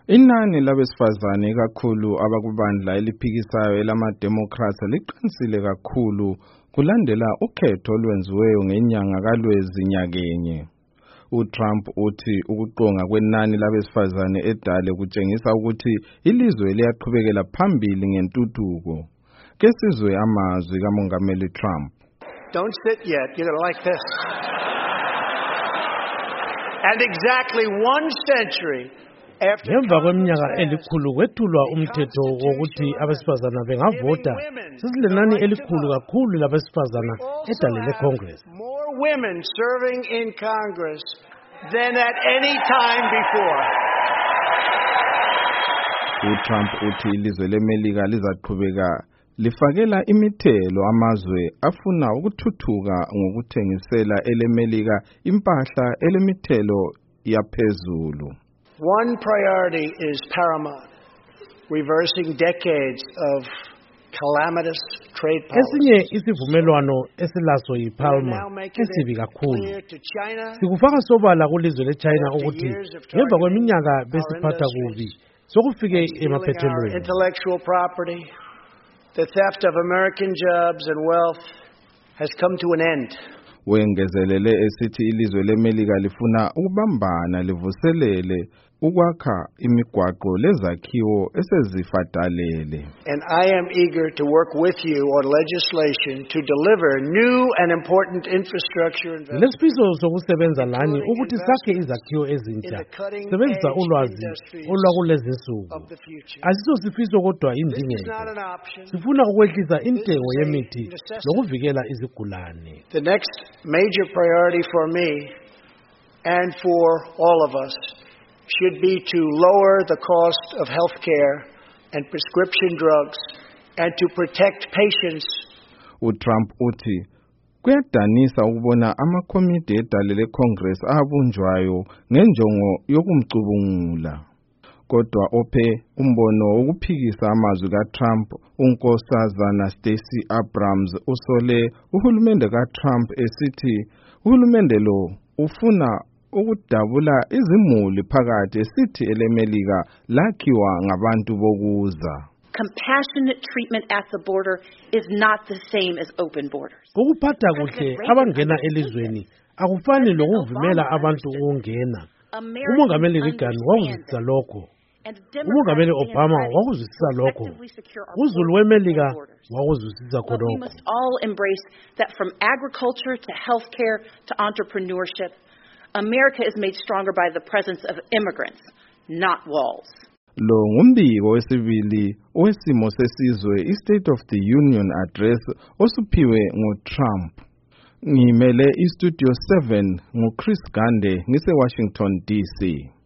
Inani labesifazane kakhulu abakubandla eliphikisayo elama-Democrats liqinisile kakhulu kulandela ukhetho olwenziweyo ngenyanga kaLwezi nyakenye. uTrump uthi ukuqonga kwenani labesifazane edale kutshengisa ukuthi ilizwe liyaqhubekela phambili ngentuthuko. Ke sizwe amazwi kaMongameli Trump. Don't sit yet. You're going to like this. And exactly 1 century ngemva kweminyaka elikhulu kwethulwa umthetho wokuthi abesifazana bengavota, sesilenani elikhulu kakhulu labesifazana edale leCongress. More women serving in Congress than at any time before. uTrump uthi ilizwe leMelika lizaqhubeka lifakela imithelo amazwe afuna ukuthuthuka ngokuthengisela eleMelika impahla elemithelo yaphezulu. One priority is paramount, reversing decades of calamitous trade policies. Esinye isivumelwano esilaso yiPalma esibi kakhulu. Sikufaka sobala kulizwe leChina ukuthi ngemva kweminyaka besiphatha kubi sokufike emaphethelweni. Intellectual property, the theft of American jobs and wealth has come to an end. Wengezelele esithi ilizwe leMelika lifuna ukubambana livuselele ukwakha imigwaqo lezakhiwo esezifadalele. And I am eager to work with you on legislation to deliver new and important infrastructure investments. Lesifiso sokusebenza lani ukuthi sakhe izakhiwo ezintsha sebenzisa ulwazi olwakulezinsuku. Asiso sifiso kodwa indingeko. Sifuna ukwehlisa intengo yemithi nokuvikela izigulane. The next major priority for me and for all of us should be to lower the cost of health care and prescription drugs and to protect patients. uTrump uthi kuyadanisa ukubona amakomiti edale leCongress abunjwayo ngenjongo yokumcubungula. Kodwa ophe umbono wokuphikisa amazwi kaTrump, unkosazana Stacey Abrams usole uhulumende kaTrump esithi uhulumende lo ufuna ukudabula izimuli phakathi esithi eleMelika lakhiwa ngabantu bokuza. Compassionate treatment at the border is not the same as open borders. Ukuphatha kuhle abangena elizweni akufani lokuvumela abantu ukungena. Umongameli Reagan wakuzisa lokho. Umongameli Obama wakuzisa lokho. Uzulu weMelika wakuzisa khonokho. We must all embrace that from agriculture to healthcare to entrepreneurship. America is made stronger by the presence of immigrants, not walls. Lo ngumbiko wesibili owesimo sesizwe iState of the Union Address osuphiwe ngoTrump. Ngimele iStudio 7 nguChris Gande ngise Washington DC.